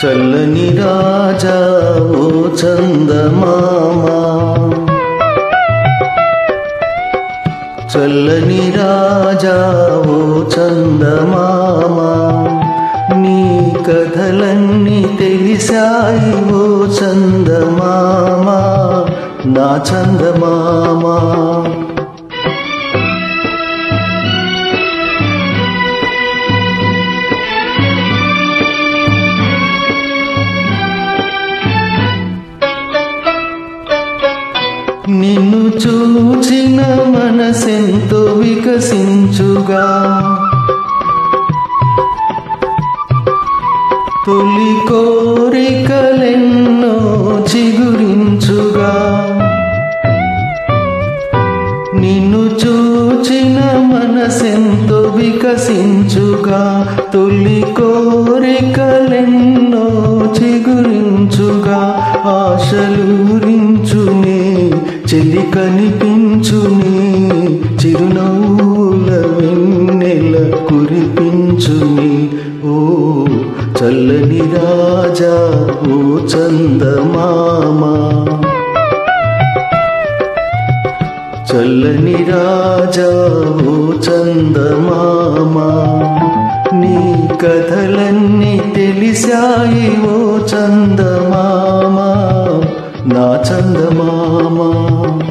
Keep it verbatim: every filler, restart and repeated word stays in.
చల్లని రాజా ఓ చందమామ, చల్లని రాజా ఓ చందమామ, నీ కథలన్నీ తెలిసాయి ఓ చందమామ, నా చందమామ. నిన్ను చూచిన మనసెంతో వికసించుగా, తొలి కోరికలెన్నో చిగురించుగా, నిన్ను చూచిన మనసెంతో వికసించుగా, తొలి కోరికలెన్నో చిగురించుగా, ఆశలూరించునే చెలి కనిపించునే, చిరునవ్వుల వెన్నెల కురిపించునే. ఓ చల్లని రాజా ఓ చందమామ, చల్లని రాజా ఓ చందమామ, నీ కథలన్నీ తెలిసాయి ఓ చందమామ, నా చందమామ.